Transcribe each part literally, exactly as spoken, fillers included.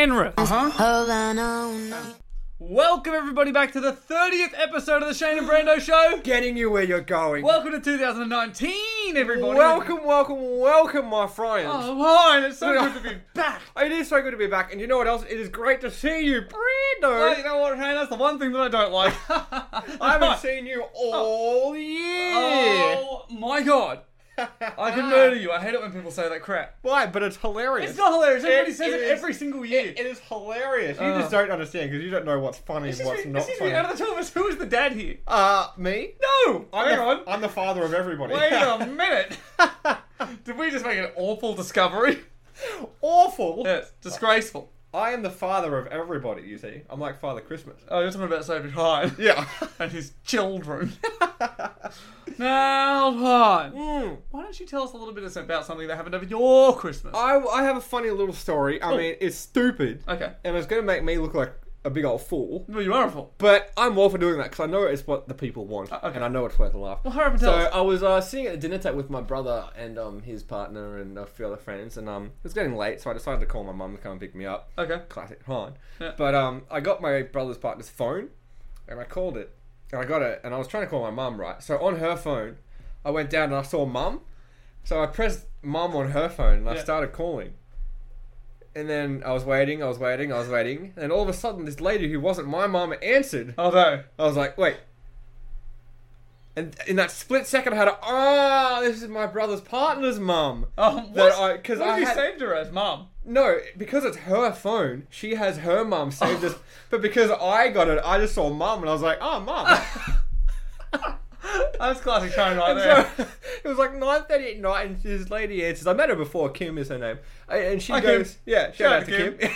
Penrith. Uh-huh. Welcome everybody back to the thirtieth episode of the Shane and Brando Show. Getting you where you're going. Welcome to two thousand nineteen, everybody. Welcome, welcome, welcome, my friends. Oh, hi, it's so good to be back. It is so good to be back, and you know what else? It is great to see you, Brando. Well, you know what, Shane? That's the one thing that I don't like. I haven't seen you all year. Oh, my God. I can murder you. I hate it when people say that crap. Why? But it's hilarious. It's not hilarious. Everybody It says it is- every single year. It, it is hilarious. You Uh. just don't understand because you don't know what's funny and Excuse what's me, not excuse funny. me, out of the two of us, who is the dad here? Uh, me? No! I'm Hang the, on. I'm the father of everybody. Wait a minute. Did we just make an awful discovery? Awful. Yes, disgraceful. I am the father of everybody, you see. I'm like Father Christmas. Oh, you're talking about Sophie Hine. Yeah. And his children. Now, Hine, Mm. why don't you tell us a little bit about something that happened over your Christmas? I, I have a funny little story. I Oh. mean, it's stupid. Okay. And it's going to make me look like a big old fool. Well, you are a fool. But I'm all for doing that because I know it's what the people want. Uh, okay. And I know it's worth a laugh. Well, hurry up and So tell us. I was uh, sitting at a dinner table with my brother and um, his partner and a few other friends. And um, it was getting late, so I decided to call my mum to come and pick me up. Okay. Classic Han. Yeah. But um, I got my brother's partner's phone and I called it. And I got it and I was trying to call my mum, right? So on her phone, I went down and I saw mum. So I pressed mum on her phone and I Yeah. started calling. And then I was waiting, I was waiting, I was waiting. And all of a sudden, this lady who wasn't my mum answered. Oh, no. I was like, wait. And in that split second, I had a, ah, this is my brother's partner's mum. Oh, what? That I- 'cause what I have you had- saved her as, Mum? No, because it's her phone, she has her mum saved as. But because I got it, I just saw mum and I was like, oh, mum. That's classic Shane right And there. so, it was like nine thirty at night, and this lady answers. I met her before. Kim is her name, and she Hi, Kim. goes, "Yeah, shout, Shout out out to to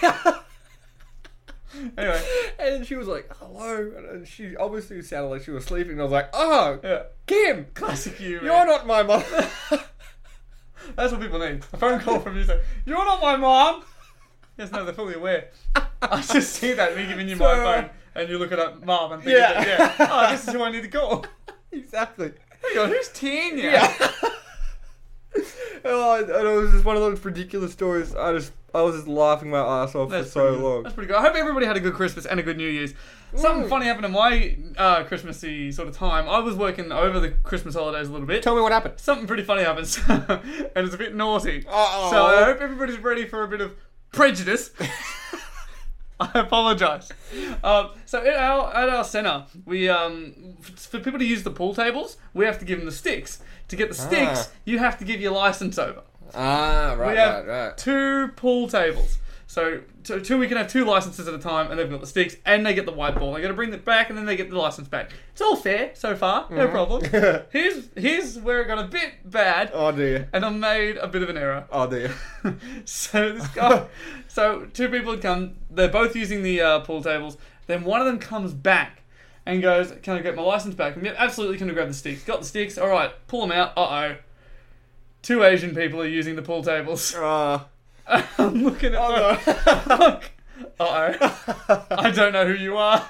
Kim." Anyway. And she was like, "Hello," and she obviously sounded like she was sleeping. And I was like, "Oh, Yeah. Kim, Classic you, man. you're not my mum." That's what people need. A phone call from you saying, "You're not my mom." Yes, no, they're fully aware. I just see that, me giving you my So, uh, phone, and you look it up, mom, and think, Yeah. yeah. yeah, oh, this is who I need to call. Exactly. Hang on, who's Tanya? Yeah. Oh, and it was just one of those ridiculous stories. I just, I was just laughing my ass off That's for so pretty good. long. That's pretty good. I hope everybody had a good Christmas and a good New Year's. Something Mm. funny happened in my uh, Christmassy sort of time. I was working over the Christmas holidays a little bit. Tell me what happened. Something pretty funny happens, and it's a bit naughty. Uh-oh. So I hope everybody's ready for a bit of prejudice. I apologise. Um, so at our, at our centre, we um, for people to use the pool tables, we have to give them the sticks. To get the sticks, Ah. you have to give your licence over. Ah, right, we have right, right. two pool tables. So two, two, we can have two licenses at a time, and they've got the sticks, and they get the white ball. They got to bring it back, and then they get the license back. It's all fair so far, no Mm-hmm. problem. here's here's where it got a bit bad, Oh dear. and I made a bit of an error. Oh dear. So this guy, so two people had come. They're both using the uh, pool tables. Then one of them comes back and goes, "Can I get my license back?" And, "Yeah, absolutely, can I grab the sticks?" Got the sticks. All right, pull them out. Uh oh. Two Asian people are using the pool tables. Uh, I'm looking at oh them. no. Look. Uh oh. I don't know who you are.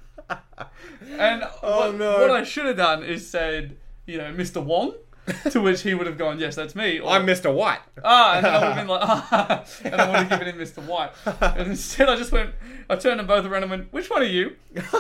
And Oh, what, no. what I should have done is said, you know, Mister Wong. To which he would have gone, "Yes, that's me." Or, I'm Mister White. Ah, and then I would have been like, ah, and I would have given him Mister White. And instead I just went, I turned them both around and went, "Which one are you?"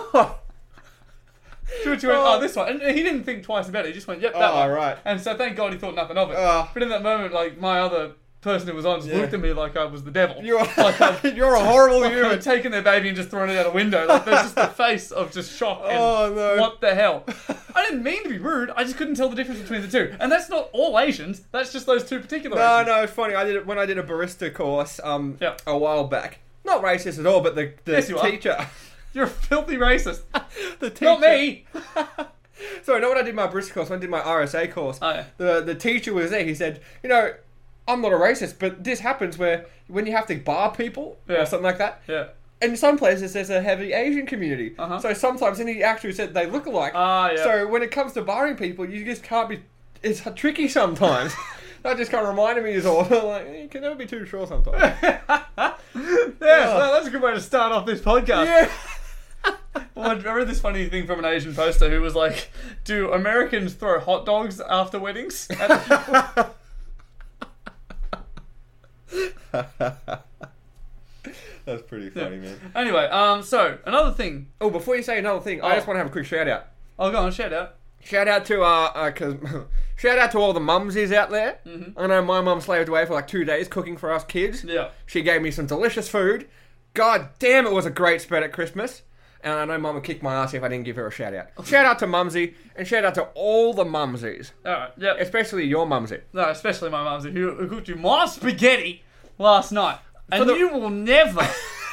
To which he went, "Oh, this one." And he didn't think twice about it. He just went, "Yep, that Oh, one." right. And so thank God he thought nothing of it. Oh. But in that moment, like, my other person who was on just Yeah. looked at me like I was the devil. You're, like I've, you're a horrible like human. I've taken their baby and just thrown it out a window. Like, there's just the face of just shock and Oh, no. what the hell. I didn't mean to be rude. I just couldn't tell the difference between the two. And that's not all Asians. That's just those two particular No, Asians. no, it's funny. I did it when I did a barista course um Yeah. a while back. Not racist at all, but the the Yes, you are. teacher, You're a filthy racist. the teacher. Not me. So, not when I did my barista course. When I did my R S A course. Oh, yeah. The the teacher was there. He said, you know, I'm not a racist, but this happens where when you have to bar people Yeah. or something like that. Yeah. In some places, there's a heavy Asian community. Uh-huh. So sometimes, and he actually said they look alike. Ah, yeah. So when it comes to barring people, you just can't be. It's tricky sometimes. That just kind of reminded me is all. Like, you can never be too sure sometimes. Yeah, so that's a good way to start off this podcast. Yeah. Well, I read this funny thing from an Asian poster who was like, "Do Americans throw hot dogs after weddings?" At the- That's pretty funny, man. Anyway, um, so another thing. Oh, before you say another thing, Oh. I just want to have a quick shout out. I'll go on, shout out. Shout out to uh, uh cause shout out to all the mumsies out there. Mhm. I know my mum slaved away for like two days cooking for us kids. Yeah. She gave me some delicious food. God damn, it was a great spread at Christmas. And I know mum would kick my ass if I didn't give her a shout out. Shout out to mumsy, and shout out to all the mumsies, Alright, yep. especially your mumsy. No, especially my mum's who, who cooked you my spaghetti last night. And the- you will never,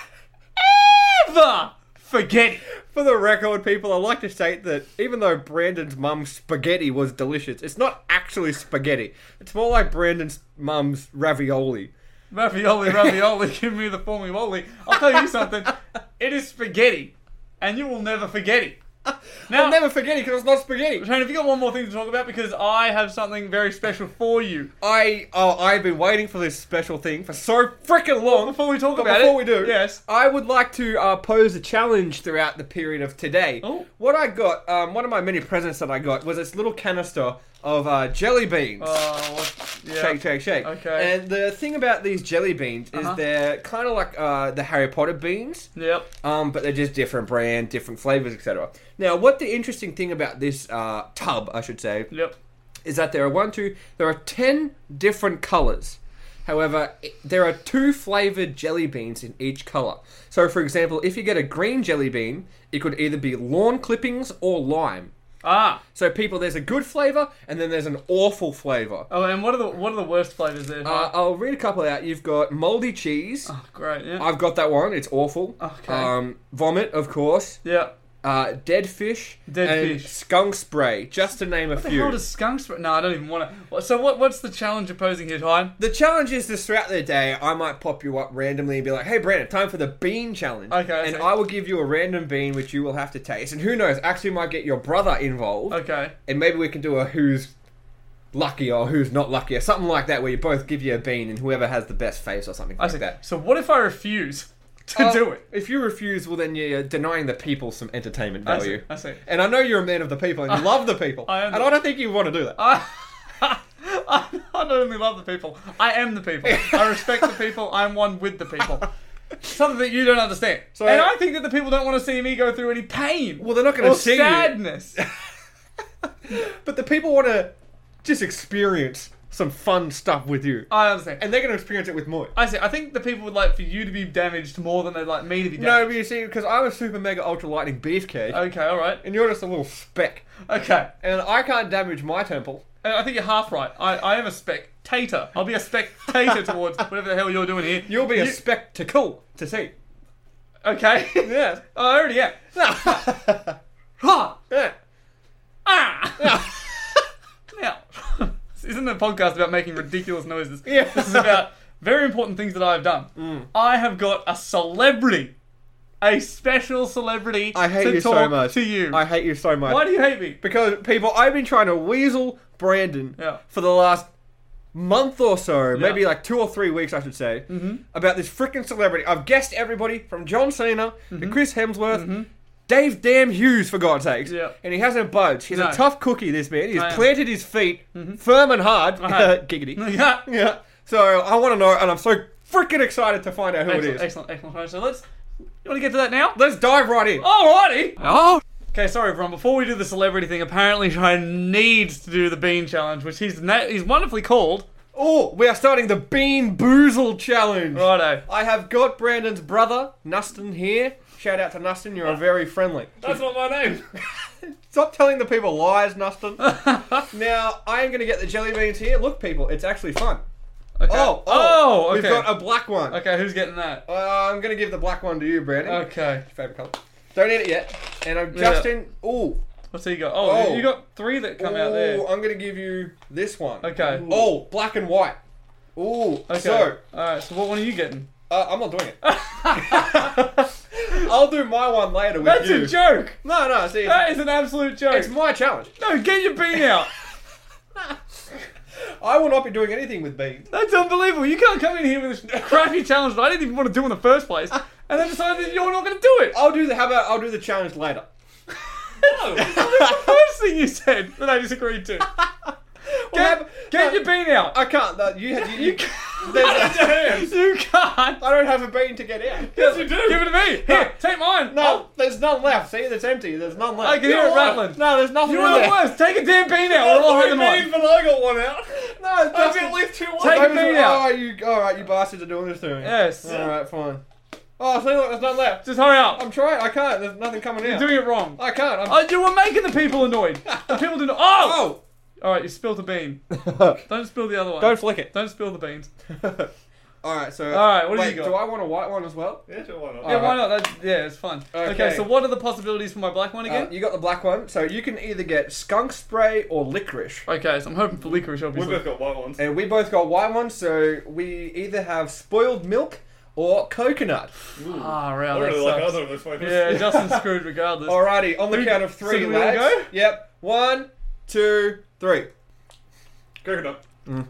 ever forget it. For the record, people, I'd like to state that even though Brandon's mum's spaghetti was delicious, it's not actually spaghetti. It's more like Brandon's mum's ravioli. Ravioli, ravioli, give me the formula. I'll tell you something. It is spaghetti. And you will never forget it. Now, I'll never forget it because it's not spaghetti. Shane, have you got one more thing to talk about? Because I have something very special for you. I oh I've been waiting for this special thing for so freaking long. Before we talk But about before it, we do, yes. I would like to uh, pose a challenge throughout the period of today. Oh. What I got, um, one of my many presents that I got was this little canister of uh, jelly beans. Oh, what? Yeah. Shake, shake, shake. Okay. And the thing about these jelly beans is Uh-huh. they're kind of like uh, the Harry Potter beans. Yep. Um, but they're just different brand, different flavors, et cetera. Now, what the interesting thing about this uh, tub, I should say, Yep. is that there are one, two, there are ten different colors. However, i- there are two flavored jelly beans in each color. So, for example, if you get a green jelly bean, it could either be lawn clippings or lime. Ah. So, people, there's a good flavor and then there's an awful flavor. Oh, and what are the what are the worst flavors there? Uh, I'll read a couple out. You've got moldy cheese. oh, great. Yeah. I've got that one. It's awful. Okay. Um, vomit, of course. yeah. Uh, dead fish. Dead and fish. skunk spray, just to name a What the few. hell does skunk spray? No, I don't even want to. So what? What's the challenge you're posing here, Tyne? The challenge is this: throughout the day, I might pop you up randomly and be like, "Hey, Brandon, time for the bean challenge." Okay, I and see. I will give you a random bean which you will have to taste. And who knows? Actually, might get your brother involved, Okay. and maybe we can do a who's lucky or who's not lucky or something like that, where you both give you a bean and whoever has the best face or something I like see. that. So what if I refuse to Uh, do it? If you refuse, well, then you're denying the people some entertainment I see. value. I see. And I know you're a man of the people and you love the people, I am and the- I don't think you want to do that. I, I, I not only love the people, I am the people. I respect the people. I'm one with the people. Something that you don't understand. So- and I think that the people don't want to see me go through any pain. Well, they're not going or to see you. sadness. But the people want to just experience some fun stuff with you. I understand. And they're going to experience it with more. I see. I think the people would like for you to be damaged more than they'd like me to be No, damaged. but you see, because I'm a super mega ultra lightning beefcake, Okay, alright. and you're just a little speck. Okay. And I can't damage my temple. And I think you're half right. I, I am a spectator. I'll be a spectator towards whatever the hell you're doing here. You'll be a You- spectacle to see. Okay. Yes. Oh, I already am. Ha! Yeah. Ah! Now, this isn't a podcast about making ridiculous noises. Yeah. This is about very important things that I've done. Mm. I have got a celebrity. A special celebrity I hate to you so talk much. to you. I hate you so much. Why do you hate me? Because, people, I've been trying to weasel Brandon Yeah. for the last month or so, Yeah. maybe like two or three weeks, I should say, Mhm. about this freaking celebrity. I've guessed everybody from John Cena to Mhm. Chris Hemsworth, Mhm. Dave Damn Hughes, for God's sakes. Yeah. And he hasn't budged. He's No. a tough cookie, this man. He's I am. planted his feet Mhm. firm and hard. Uh-huh. Giggity. Yeah. Yeah. So I want to know, and I'm so freaking excited to find out who Excellent, it is. excellent, excellent. So let's. You want to get to that now? Let's dive right in. Alrighty. Oh. Okay, sorry everyone. Before we do the celebrity thing, apparently Shane needs to do the bean challenge, which he's na- he's wonderfully called. Oh, we are starting the Bean Boozle Challenge. Righto. I have got Brandon's brother, Nustin, here. Shout out to Nustin, you're a very friendly. That's not my name. Stop telling the people lies, Nustin. Now, I am going to get the jelly beans here. Look, people, it's actually fun. Okay. Oh, oh, okay. We've got a black one. Okay, who's getting that? Uh, I'm going to give the black one to you, Brandon. Okay. Favorite colour. Don't eat it yet. And I'm Yeah. just in. Ooh. What's he got? Oh, Oh. you got three that come out there. Ooh, I'm going to give you this one. Okay. Oh, black and white. Ooh. Okay. So, Alright, so what one are you getting? uh, I'm not doing it. I'll do my one later with That's you. a joke! No, no, see, it's, That is an absolute joke. it's my challenge. No, get your bean out. I will not be doing anything with beans. That's unbelievable. You can't come in here with this crappy challenge that I didn't even want to do in the first place, and then decide that you're not going to do it. I'll do the. How about I'll do the challenge later? No, that's the first thing you said that I disagreed to. Well, Get, how- get no, your bean out. I can't. No, you, you, you, There's a, You can't. I don't have a bean to get out. Yes, you do. Give it to me. Here, take mine. No, there's none left. See, it's empty. There's none left. I can hear it rattling. No, there's nothing You in are the there. worst. Take a damn bean out. We'll all have them on. But I got one out. No, I've Justin, at least two ones. Take a All bean out. right, you, all right, you bastards are doing this to me. Yes. All right, fine. Oh, see, look, there's none left. Just hurry up. I'm trying. I can't. There's nothing coming You're out. doing it wrong. I can't. I'm... Oh, you were making the people annoyed. The people didn't. Oh! Oh! All right, you spilled a bean. Don't spill the other one. Don't flick it. Don't spill the beans. All right, so. All right, what do wait, you got? Do I want a white one as well? Yeah, sure, why not? Yeah, why not? That's, yeah, it's fun. Okay. Okay. so what are the possibilities for my black one again? Uh, you got the black one, so you can either get skunk spray or licorice. okay, so I'm hoping for licorice, We obviously. both got white ones. And we both got white ones, so we either have spoiled milk or coconut. Ah, I right, really that like sucks. either of those flavors. Yeah, Justin's screwed regardless. Alrighty, on the Who- count of so three, do we all lads. go? Yep. One, two, three. Coconut.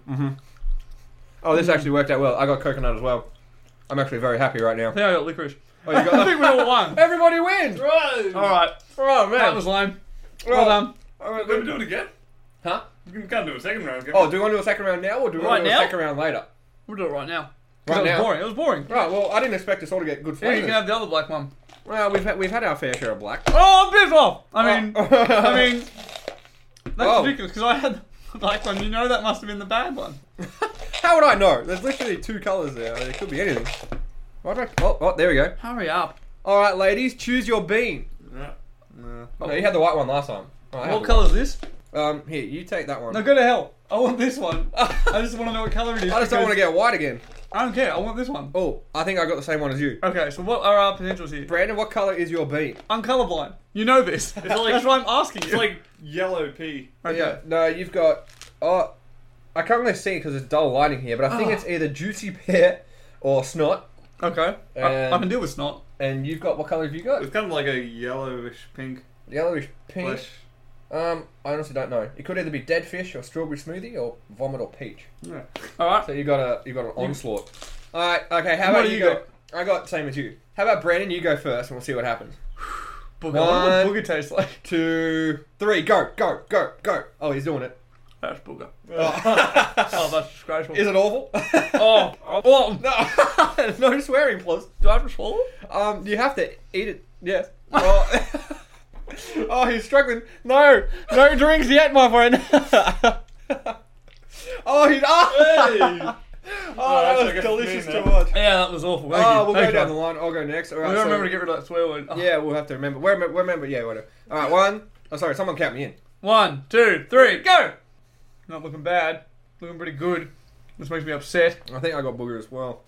Oh, this actually worked out well. I got coconut as well. I'm actually very happy right I now. think I got licorice. Oh, you I got think we all won. Everybody wins! Right. All right, Oh, man. that was lame. Well, Well done. Alright, Can we do it again? Huh? We can't do a second round, can Oh, we? do we want to do a second round now, or do we Right want to do now? a second round later? We'll do it right now. 'Cause Right it was now? boring. It was boring. Right, well, I didn't expect us all to get good Yeah, you flavors. can have the other black one. Well, we've had, we've had our fair share of black. Oh, I'm pissed off. I mean, Oh. I mean, that's Oh. ridiculous because I had the black one. You know that must have been the bad one. How would I know? There's literally two colours there. It could be anything. What do I... Oh, oh, there we go. Hurry up. Alright, ladies, choose your bean. Yeah. No, you had the white one last time. Oh, I had What the colour is this? white- Um, here, you take that one. No, go to hell. I want this one. I just want to know what colour it is. I just don't want to because get white again. I don't care. I want this one. Oh, I think I got the same one as you. Okay, so what are our potentials here? Brandon, what colour is your bean? I'm colourblind. You know this. like- That's why I'm asking you. It's like yellow pea. okay. Yeah, no, you've got... Oh, I can't really see because it's dull lighting here, but I think Ah. it's either juicy pear or snot. Okay. I, And- I can deal with snot. And you've got... What colour have you got? It's kind of like a yellowish pink Yellowish pink. flesh. Um, I honestly don't know. It could either be dead fish or strawberry smoothie or vomit or peach. Yeah. All right. So you got a you got an onslaught. All right, okay. How What about do you you go? I got same as you. How about Brandon? You go first, and we'll see what happens. Booger. I wonder One. what booger tastes like. Two, three, go, go, go, go. Oh, he's doing it. That's booger. Oh. Oh, that's disgraceful. Is it awful? Oh, oh. no, no swearing, please. Do I have to swallow? Um, you have to eat it. Yes. Oh, oh he's struggling. No, no drinks yet, my friend. oh, he's oh. Hey! Oh, that I was guess delicious me to now. watch. Yeah, that was awful. Thank Oh, you. we'll Thank go you. down the line. I'll go next. All right. We gotta so- remember to get rid of that swear word. Oh. Yeah, we'll have to remember. We'll remember, we'll remember yeah, whatever. All right, one. Oh, sorry, someone count me in. One, two, three, go! Not looking bad. Looking pretty good. This makes me upset. I think I got booger as well.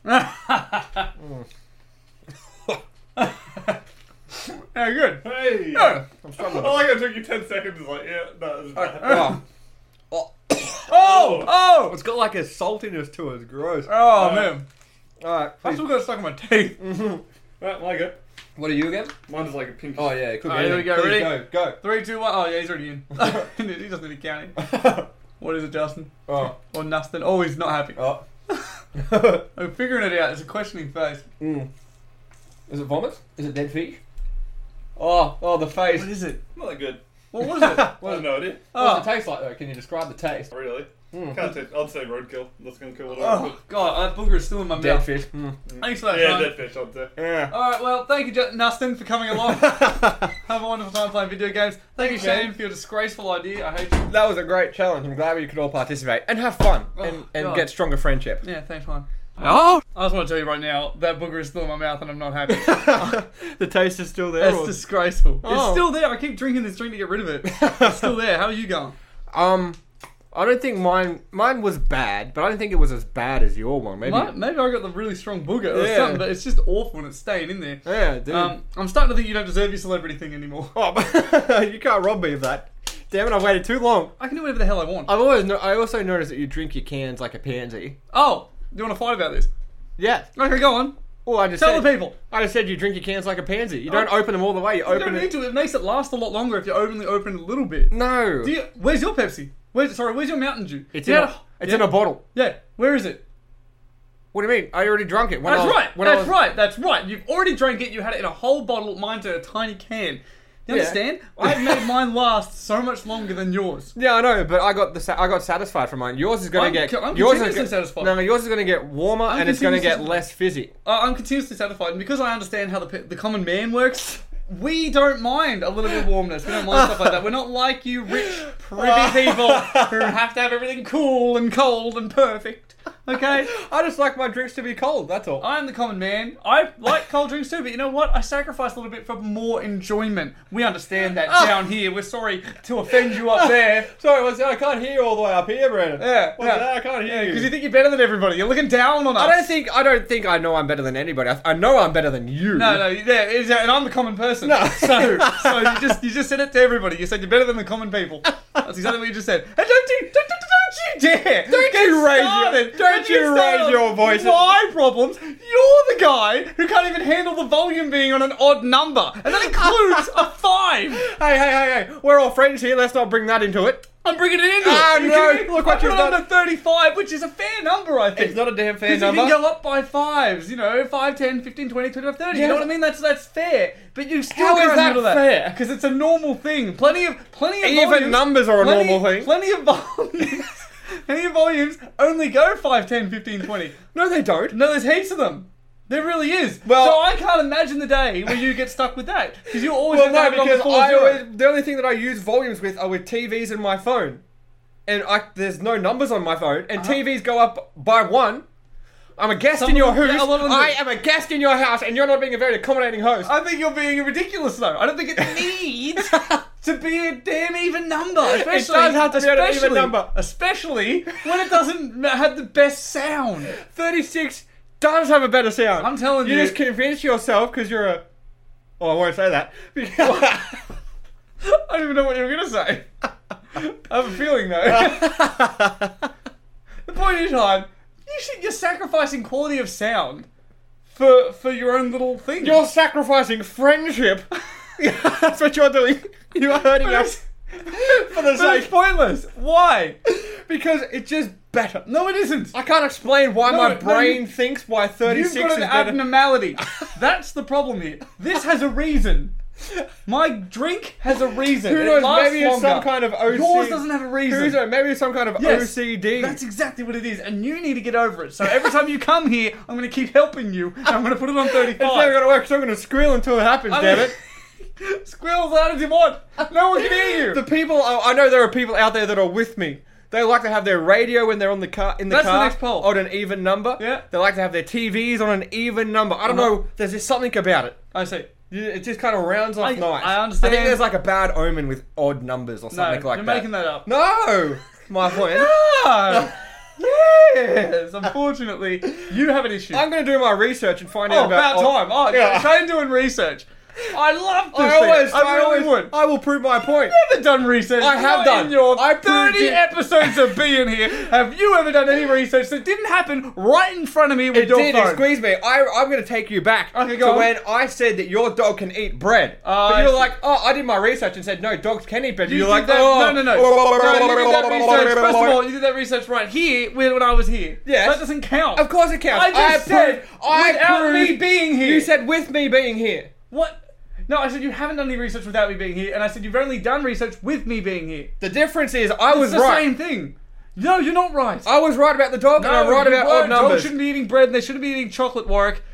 Yeah, good. Hey! Yeah. I'm struggling. I like it took you ten seconds. It's like, yeah, no, this is bad. Oh, oh, Oh! Oh! it's got like a saltiness to it. It's gross. Oh, Uh, man. All right, I please. still got it stuck in my teeth. Right, like it. What are you again? Mine's like a pink. Oh yeah, it could be. All right, here we anything. go, Please ready? Go, go. Three, two, one. Oh, yeah, he's already in. He doesn't need counting. What is it, Justin? Oh, Or nothing. Oh, he's not happy. oh. I'm figuring it out. It's a questioning face. Mm. Is it vomit? Is it dead fish? Oh, oh, the face. What is it? Not that good. What was it? I have no idea. What does Oh, it taste like though? Can you describe the taste? Not really. Mm. Can't taste. I'd say roadkill. That's gonna kill it oh all. God, that booger is still in my Dead mouth. fish. Mm. Thanks for that, Yeah, Sean. dead fish, I'd say. Yeah. Alright, well, thank you, Ju- Nustin, for coming along. Have a wonderful time playing video games. Thank you, Thanks, man. Shane, for your disgraceful idea. I hate you. That was a great challenge. I'm glad we could all participate and have fun Oh, and, and God. get stronger friendship. Yeah, thanks, man. Oh, I just want to tell you right now, that booger is still in my mouth and I'm not happy. the taste is still there. That's or- disgraceful. It's Oh. still there. I keep drinking this drink to get rid of it. It's still there. How are you going? Um, I don't think mine mine was bad, but I don't think it was as bad as your one. Maybe. My- Maybe I got the really strong booger or Yeah. something, but it's just awful and it's staying in there. Yeah, dude. Um, I'm starting to think you don't deserve your celebrity thing anymore. oh, but you can't rob me of that. Damn it! I've waited too long. I can do whatever the hell I want. I've always no- I also noticed that you drink your cans like a pansy. Oh, do you want to fight about this? Yeah. Okay, go on. Well, I just Tell said, the people. I just said you drink your cans like a pansy. You Oh. don't open them all the way. You You open don't it. need to. It makes it last a lot longer if you only open it a little bit. No. Do you, where's your Pepsi? Where's sorry? Where's your Mountain Dew? It's You in had a, it's yeah, in a bottle. Yeah. Where is it? What do you mean? I already drunk it. When That's I was, right. When I That's was, right. That's right. You've already drank it. You had it in a whole bottle. Mine's in a tiny can. You Yeah. understand? I've made mine last so much longer than yours. Yeah, I know, but I got the sa- I got satisfied from mine. Yours is going I'm to get co- I'm yours is continuously go- satisfied. No, no, yours is going to get warmer I'm and it's going to get continuously less fizzy. Uh, I'm continuously satisfied, and because I understand how the pe- the common man works, we don't mind a little bit of warmness. We don't mind stuff like that. We're not like you rich, privy people who have to have everything cool and cold and perfect. Okay? I just like my drinks to be cold. That's all. I'm the common man. I like cold drinks too, but you know what? I sacrifice a little bit for more enjoyment. We understand that down here. We're sorry to offend you up there. Sorry, what's that? I can't hear you all the way up here, Brandon. Yeah, What's yeah. that? I can't hear Because you. you think you're better than everybody. You're looking down on us. I don't think I don't think I know I'm better than anybody. I, I know I'm better than you. No, no, yeah, it's- and I'm the common person. No. So, so you just you just said it to everybody. You said you're better than the common people. That's exactly what you just said. And don't you don't, don't, don't you dare! Don't get you raise your- started. don't you get raise started your on voice. My problems. You're the guy who can't even handle the volume being on an odd number, and that includes a five. Hey, hey, hey, hey! We're all friends here. Let's not bring that into it. I'm bringing it into Ah, it. Are you no. kidding me? Look what I put you've it on done. to thirty-five, which is a fair number, I think. It's not a damn fair Because you number. can go up by fives, you know, five, ten, fifteen, twenty, twenty-five, thirty. Yeah. You know what I mean? That's that's fair. But you still How go is around the that middle of fair? Because it's a normal thing. Plenty of plenty of Even volumes, numbers are a plenty, normal thing. Plenty of volumes. Plenty of volumes only go five, ten, fifteen, twenty. No, they don't. No, there's heaps of them. There really is. Well- so I can't imagine the day where you get stuck with that. Because you always Well, have to no, have it on because four I zero. always, the only thing that I use volumes with are with T Vs and my phone, and I, there's no numbers on my phone, and Uh-huh. T Vs go up by one. I'm a guest Some in your of them- house. yeah, a lot of them do. I am a guest in your house, and you're not being a very accommodating host. I think you're being ridiculous though. I don't think it needs to be a damn even number. Especially, does have to be an even especially- number. Especially when it doesn't have the best sound. thirty-six does have a better sound. I'm telling you. you. just convince yourself because you're a. Oh, I won't say that. I don't even know what you were going to say. I have a feeling though. The point is, Han, you should, you're sacrificing quality of sound for for your own little thing. You're sacrificing friendship. That's what you're doing. You are hurting us for the But it's sake. pointless. Why? Because it's just better. No, it isn't. I can't explain why No, my no, brain you- thinks why You've thirty-six got is an better. abnormality. That's the problem here. This has a reason. My drink has a reason. Who It knows? lasts Maybe it's some longer. kind of O C. Yours doesn't have a reason. Who's it? Maybe it's some kind of Yes, O C D. That's exactly what it is, and you need to get over it. So every time you come here, I'm going to keep helping you, and I'm going to put it on It's never thirty-five. gonna work. So I'm gonna squeal until it happens. I Damn mean- it! Squeal as loud as you want. No one can hear you. The people. I I know there are people out there that are with me. They like to have their radio when they're on the car in the That's the car next poll. on an even number. Yeah. They like to have their T Vs on an even number. I don't Uh-huh. know. There's just something about it. I see. It just kind of rounds off I- nice. I understand. I think there's like a bad omen with odd numbers or No, something like you're that. making that up. No, my point. No. Yes. Unfortunately, you have an issue. I'm going to do my research and find out Oh, about. about time. Oh, Yeah. yeah. Shane doing research. I love this. I thing. always, I, I, really always, would. I will prove my point. Never done research. I have Not done. In your I proved thirty it. episodes of being here, have you ever done any research that didn't happen right in front of me with It your did. phone? It squeezed me. I, I'm going to take you back Okay, go to on. when I said that your dog can eat bread. Oh, but I you were see. like, oh, I did my research and said no, dogs can eat bread. You You're did like, that, oh, no, no, no. no. You did that research. First of all, you did that research right here when, when I was here. Yes. That doesn't count. Of course it counts. I just said proved, I without proved, me being here. You said with me being here. What? No, I said you haven't done any research without me being here, and I said you've only done research with me being here. The difference is I It's was the right. same thing. No, you're not right. I was right about the dog, and I'm right you about weren't. odd numbers. Dogs shouldn't be eating bread, and they shouldn't be eating chocolate, Warwick.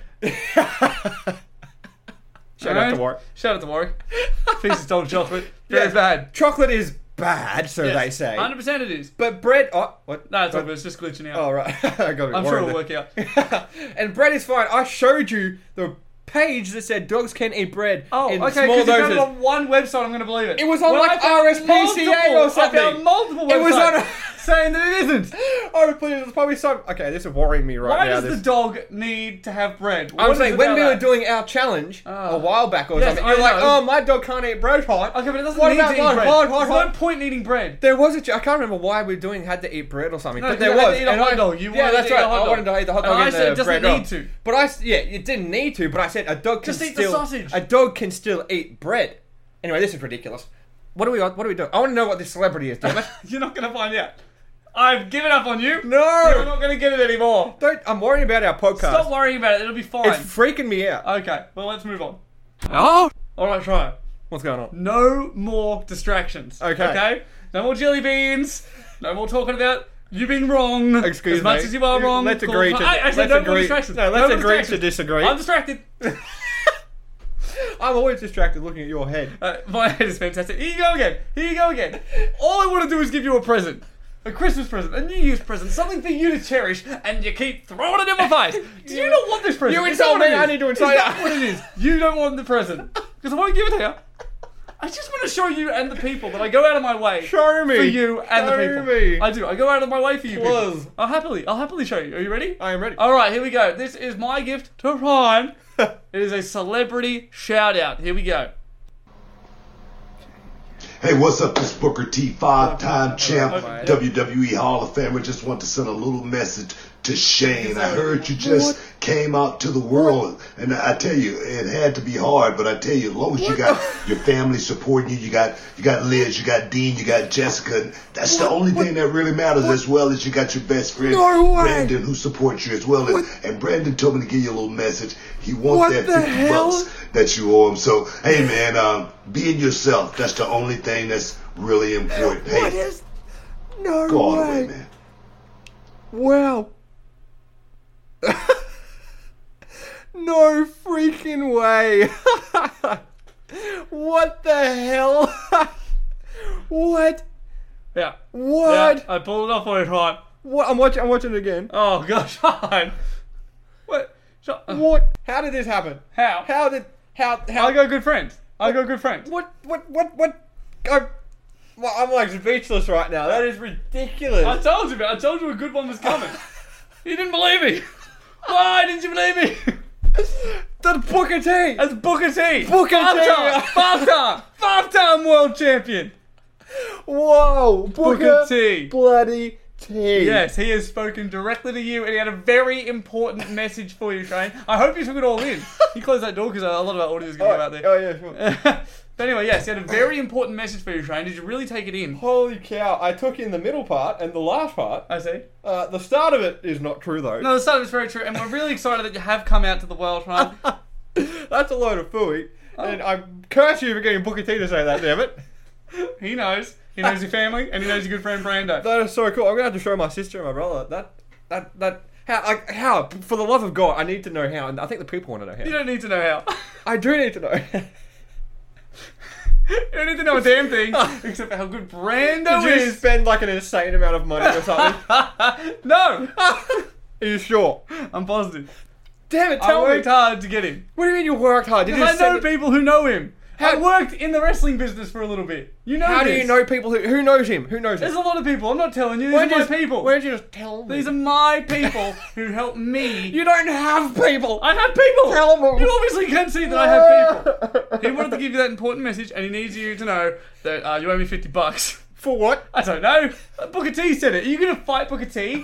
Shout out Alright? to Warwick. Shout out to Warwick. Piece of stolen chocolate. Very Yeah. bad. Chocolate is bad, so Yes, they say. one hundred percent it is. But bread. Oh, what? No, it's all What? good. It's just glitching out. Oh, right. I got a bit I'm sure worried it'll there. work out. And bread is fine. I showed you the page that said dogs can eat bread Oh, in okay, small because you found doses. it on one website, I'm going to believe it. It was on, When like, I found R S P C A multiple- or something. I found multiple It was websites on- saying that it isn't. Oh, please, it's probably some. Okay, this is worrying me right Why now. does this... the dog need to have bread? I'm What saying is it when about we were that? doing our challenge Oh. a while back or Yes, something, I you're like, know. "Oh, my dog can't eat bread." Hot. Okay, but it doesn't What need about to eat hot, bread. hot, hot, There's no hot? point in eating bread. There was a. ch- I can't remember why we were doing had to eat bread or something, No, but you there had to was. eat a and hot I- dog. You yeah, wanted that's to eat right. a hot I dog. wanted to eat the hot And dog I and said the it doesn't bread. need on. to. But I s- yeah, it didn't need to. But I said a dog can Just eat the still sausage. a dog can still eat bread. Anyway, this is ridiculous. What are we? What are we doing? I want to know what this celebrity is. Damn it! You're not going to find out. I've given up on you. No! You're not going to get it anymore. Don't. I'm worrying about our podcast. Stop worrying about it. It'll be fine. It's freaking me out. Okay, well, let's move on. Oh. All right, try. What's going on? No more distractions. Okay. Okay? No more jelly beans. No more talking about you being wrong. Excuse as much me. as you are wrong. Let's Call agree it- to- I, I said let's no more agree- distractions. no, let's more agree to distractions. disagree. I'm distracted. I'm always distracted looking at your head. Uh, my head is fantastic. Here you go again. Here you go again. All I want to do is give you a present. A Christmas present, a New Year's present, something for you to cherish, and you keep throwing it in my face. Do you not want this present? You Is that insult what it me, I is? need to Is insult that you. what it is? You don't want the present. Because I won't give it to you. I just want to show you and the people that I go out of my way Show me. for you and Show the people. me. I do. I go out of my way for you Please. people. I'll happily, I'll happily show you. Are you ready? I am ready. All right, here we go. This is my gift to Ryan. It is a celebrity shout out. Here we go. Hey, what's up? This Booker T, five-time champ, Okay. W W E Hall of Famer. Just want to send a little message to Shane. I heard you just came out to the world, and I tell you, it had to be hard. But I tell you, as long as you got your family supporting you, you got you got Liz, you got Dean, you got Jessica. And that's the only thing that really matters, as well as you got your best friend No way. Brandon, who supports you as well. And, and Brandon told me to give you a little message. He wants What that the fifty hell? bucks that you owe him. So, hey, man, um, being yourself, that's the only thing that's really important. What Hey, is? No go all the way. way, man. Wow. No freaking way. What the hell? What? Yeah. What? Yeah, I pulled it off for you, Ryan. What? I'm watching. I'm watching it again. Oh gosh, Ryan. What? So, uh, What? How did this happen? How? How did? How? How? I go good friends. I go good friends. What? What? What? What? I, well, I'm like speechless right now. That is ridiculous. I told you, man. I told you a good one was coming. You didn't believe me. Why didn't you believe me? That's Booker T. That's Booker T. Booker T. Five-time, five-time, five-time world champion. Whoa, Booker, Booker T. bloody T. Yes, he has spoken directly to you, and he had a very important message for you, Shane. I hope you took it all in. You closed that door because a lot of our audio is going to go out there. Oh yeah, sure. But anyway, yes, he had a very important message for you, Shane. Did you really take it in? Holy cow! I took in the middle part and the last part. I see. Uh, the start of it is not true though. No, the start is very true, and we're really excited that you have come out to the world, Ryan. That's a load of phooey. Oh. And I curse you for getting Booker T to say that. Damn it! He knows. He knows your family, and he knows your good friend Brando. That is so cool. I'm gonna have to show my sister and my brother that. That that how like how for the love of God I need to know how, and I think the people want to know how. You don't need to know how. I do need to know. You don't need to know a damn thing, except for how good Brando Did you is. spend like an insane amount of money or something? No! Are you sure? I'm positive. Damn it! I Tell me. worked hard to get him. What do you mean you worked hard? Did you I know send it- people who know him. I How- worked in the wrestling business for a little bit. You know How do this. you know people who who knows him? Who knows There's him? a lot of people. I'm not telling you. These Why are don't my you just- people. Why don't you just tell me? These are my people who help me. You don't have people. I have people. Tell me. You obviously can see that I have people. He wanted to give you that important message, and he needs you to know that uh, you owe me fifty bucks. For what? I don't know. Booker T said it. Are you gonna fight Booker T?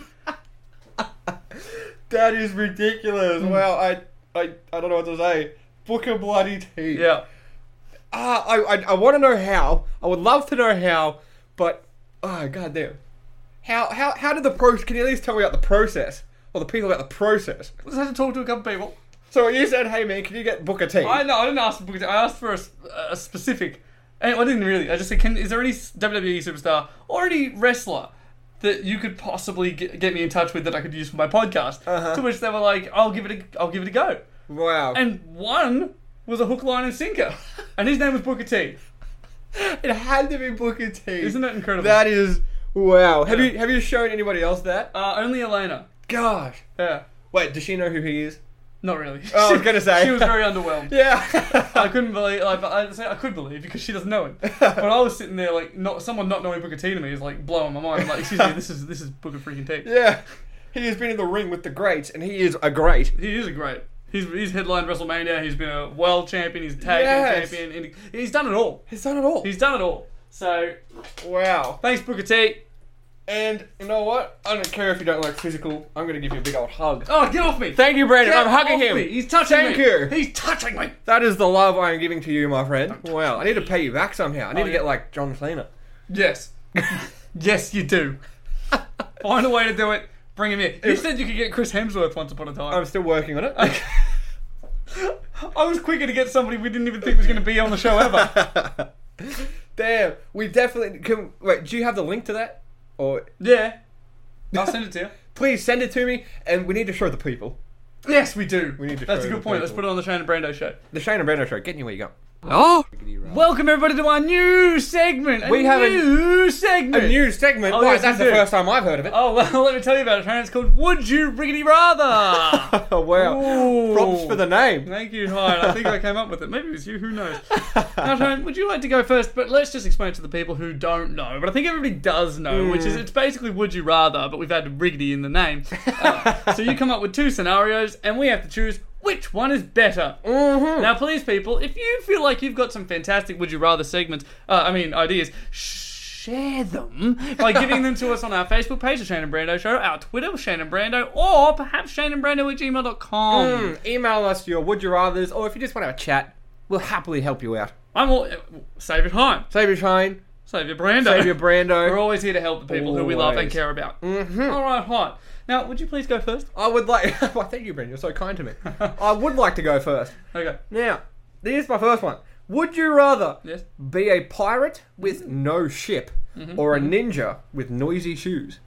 That is ridiculous. Hmm. Wow, I, I I don't know what to say. Booker bloody T. Yeah. Ah, I I, I want to know how. I would love to know how, but oh goddamn. How how how did the pro? Can you at least tell me about the process or the people about the process? I just had to talk to a couple people. So you said, "Hey man, can you get Booker T?" I no, I didn't ask for Booker T. I asked for a, a specific. And I didn't really. I just said, "Can is there any W W E superstar or any wrestler that you could possibly get, get me in touch with that I could use for my podcast?" Uh-huh. To which they were like, "I'll give it a, I'll give it a go." Wow. And one was a hook, line, and sinker, and his name was Booker T. it had to be Booker T. Isn't that incredible? That is wow. Have Yeah. you have you shown anybody else that? uh, only Elena. Gosh. Yeah, Wait, does she know who he is? not really. Oh, I was gonna say. she was very underwhelmed. Yeah. I couldn't believe, like, but I say I could believe because she doesn't know him. But I was sitting there like, not someone not knowing Booker T to me is like blowing my mind. I'm like, excuse me, this is this is Booker freaking T. Yeah. He has been in the ring with the greats, and he is a great. He is a great. He's he's headlined WrestleMania. He's been a world champion. He's a tag Yes. team champion. And he's done it all. He's done it all. He's done it all. So wow. thanks, Booker T. And you know what? I don't care if you don't like physical. I'm gonna give you a big old hug. Oh, get off me! Thank you, Brandon. Get I'm hugging off him. me. He's touching Thank me. you. He's touching me. That is the love I am giving to you, my friend. Wow. I need to pay you back somehow. I need Oh, to yeah. get like John Cena. Yes. Yes, you do. Find a way to do it. Bring him in. You said you could get Chris Hemsworth once upon a time. I'm still working on it. I was quicker to get somebody we didn't even think was going to be on the show ever. Damn, we definitely can. Wait, do you have the link to that? Or Yeah. I'll send it to you. please send it to me, and we need to show the people. Yes, we do. We need to That's show a good the point. Let's people. put it on the Shane and Brando show. The Shane and Brando show, getting you where you go. Oh! Welcome everybody to our new segment. A We have a- new segment. A new segment. Oh, Why, yes, that's we the do. first time I've heard of it. Oh well, let me tell you about it, Shane. It's called Would You Riggedy Rather? Oh, wow. Ooh. Props for the name. Thank you, Ryan. I think I came up with it. Maybe it was you. Who knows? Now, Shane, would you like to go first? But let's just explain it to the people who don't know. But I think everybody does know, which is it's basically Would You Rather, but we've added Riggedy in the name. Uh, so you come up with two scenarios, and we have to choose which one is better. Mm-hmm. Now, please, people, if you feel like you've got some fantastic Would You Rather segments, uh, I mean, ideas, share them by giving them to us on our Facebook page, The Shane and Brando Show, our Twitter, Shane and Brando, or perhaps Shane and Brando at gmail dot com. Mm, email us your would you rathers, or if you just want to have a chat, we'll happily help you out. I'm all. Save your time. Save your Shane. Save your Brando. Save your Brando. We're always here to help the people who we love and Always. care about. Mm-hmm. All right, hot. Now, would you please go first? I would like. Well, thank you, Brandon. You're so kind to me. I would like to go first. Okay. Now, here's my first one. Would you rather Yes. be a pirate with no ship, or a ninja with noisy shoes?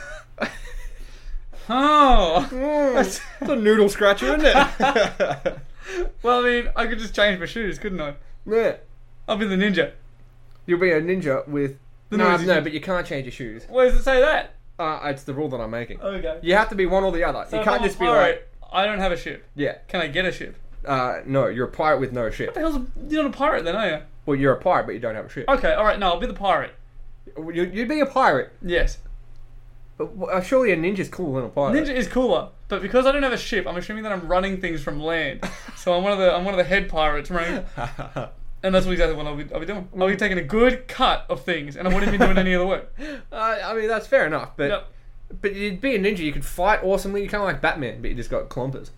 Oh. Mm, it's a noodle scratcher, isn't it? Well, I mean, I could just change my shoes, couldn't I? Yeah. I'll be the ninja. You'll be a ninja with. The no, noisy no, shoes. but you can't change your shoes. Where does it say that? Uh, it's the rule that I'm making. Okay. You have to be one or the other. So you if can't I'm a just be pirate, like, I don't have a ship. yeah. Can I get a ship? Uh, no, you're a pirate with no ship. What the hell's a, you're not a pirate then, are you? Well, you're a pirate, but you don't have a ship. Okay, alright, no, I'll be the pirate. You- You'd be a pirate, Yes. but uh, surely a ninja's cooler than a pirate. Ninja is cooler, but because I don't have a ship, I'm assuming that I'm running things from land. So I'm one of the I'm one of the head pirates running, and that's what exactly what I'll be, I'll be doing. I'll be taking a good cut of things, and I wouldn't be doing any of the work. uh, I mean, that's fair enough, but Yep. but you'd be a ninja. You could fight awesomely. You're kind of like Batman, but you just got clompers.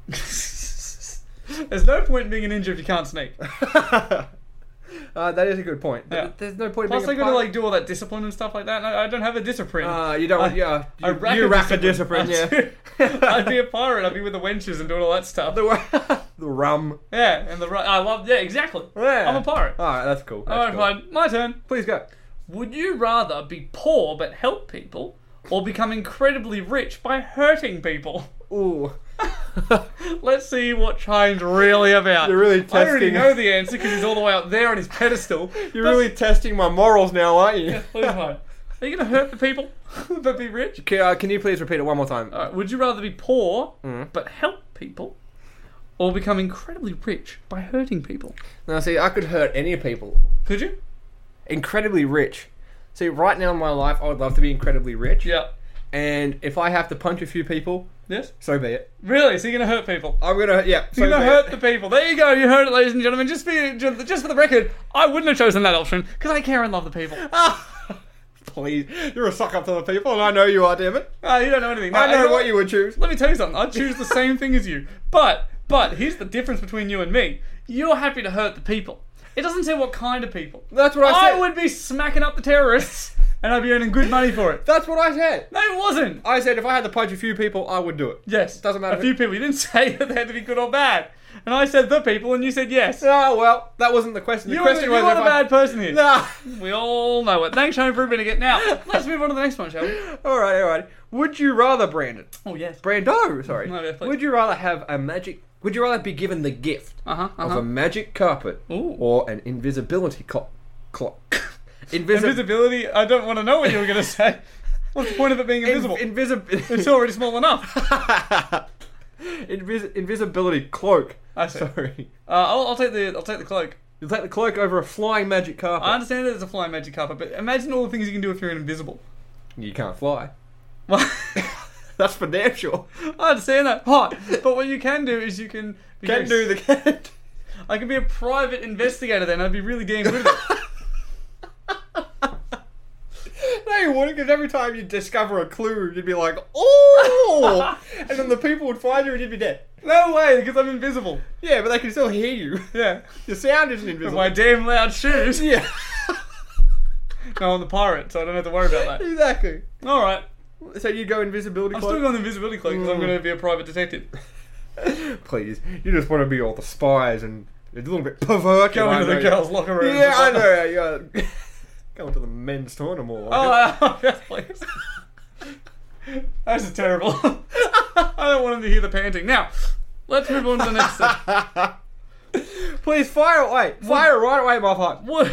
There's no point in being a ninja if you can't sneak. Uh, that is a good point. But Yeah. there's no point in Plus, I being a gotta pirate. like do all that discipline and stuff like that. And I, I don't have a discipline. Uh, you don't. I- yeah, you, I rack you a rack a discipline. discipline. Yeah. I'd be a pirate. I'd be with the wenches and doing all that stuff. the the rum. Yeah, and the ru- I love. Yeah, exactly. Yeah. I'm a pirate. All right, that's cool. That's All right, cool. fine. My turn. Please go. Would you rather be poor but help people, or become incredibly rich by hurting people? Ooh. Let's see what Shane's really about. You're really I already testing- know the answer because he's all the way up there on his pedestal. You're really testing my morals now, aren't you? Please, Shane. Are you going to hurt the people but be rich? Can, uh, can you please repeat it one more time? All right, would you rather be poor Mm. but help people, or become incredibly rich by hurting people? Now, see, I could hurt any people. Could you? Incredibly rich. See, right now in my life, I would love to be incredibly rich. Yeah. And if I have to punch a few people, Yes? so be it. Really? So you're going to hurt people? I'm gonna, yeah. So You're going to be hurt it. the people. There you go. You heard it, ladies and gentlemen. Just for, just for the record, I wouldn't have chosen that option because I care and love the people. Please, you're a suck up to the people, and I know you are, damn it. Oh, you don't know anything. No, I know you what you would choose. Let me tell you something. I'd choose the same thing as you. But, but, here's the difference between you and me. You're happy to hurt the people. It doesn't say what kind of people. That's what I said. I would be smacking up the terrorists, and I'd be earning good money for it. That's what I said. No, it wasn't. I said if I had to punch a few people, I would do it. Yes. Doesn't matter. A few people. You didn't say that they had to be good or bad. And I said the people, and you said yes. Oh, well, that wasn't the question. The You are question the, you was are the if I... bad person here. Nah. We all know it. Thanks, Shane, for admitting it. Now, let's move on to the next one, shall we? Alright, alright. Would you rather, Brandon? Oh, yes. Brando, sorry. No, yeah, please. Would you rather have a magic... Would you rather be given the gift Uh-huh, of uh-huh. a magic carpet Ooh. or an invisibility clock? Clock. Invisi- Invisibility, I don't want to know what you were going to say. What's the point of it being invisible? In- invisi- It's already small enough. Invis- invisibility cloak. I see. Sorry. Uh, I'll, I'll take the I'll take the cloak. You'll take the cloak over a flying magic carpet. I understand that it's a flying magic carpet, but imagine all the things you can do if you're invisible. You can't fly. Well, That's for damn sure. I understand that. Hot. But what you can do is you can... you Can do the can. I can be a private investigator then. I'd be really damn good at it. No, you wouldn't, because every time you discover a clue, you'd be like, oh! And then the people would find you and you'd be dead. No way, because I'm invisible. Yeah, but they can still hear you. Yeah. Your sound isn't With invisible. my damn loud shoes. Yeah. No, I'm the pirate, so I don't have to worry about that. Exactly. Alright. So you go invisibility I'm cloak? still going the invisibility cloak because I'm going to be a private detective. please. You just want to be all the spies and a little bit pervert. Go I into the know. girls' locker room. Yeah, I know. Yeah. Go into the men's tournament more. Like Oh, yes, please. That's terrible. I don't want him to hear the panting. Now, let's move on to the next step. Please fire away. Fire right away, my heart. Would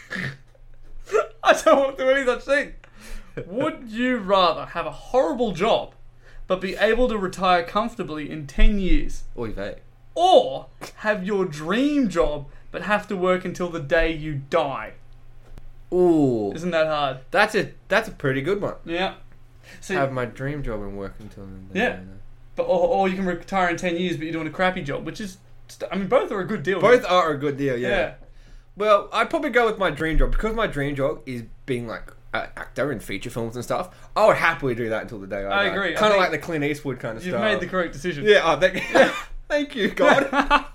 I don't want to do any such thing. Would you rather have a horrible job but be able to retire comfortably in ten years, Oy vey. or have your dream job but have to work until the day you die? Ooh, Isn't that hard? that's a that's a pretty good one. Yeah. See, Have my dream job and work until then. Yeah. but or, or you can retire in ten years but you're doing a crappy job, which is, st- I mean, both are a good deal. Both are a good deal. Yeah. Yeah. Well, I'd probably go with my dream job because my dream job is being like an actor in feature films and stuff. I would happily do that until the day I die. I agree. I Kind of think like the Clint Eastwood kind of You've stuff. made the correct decision. Yeah. Oh, thank, thank you, God.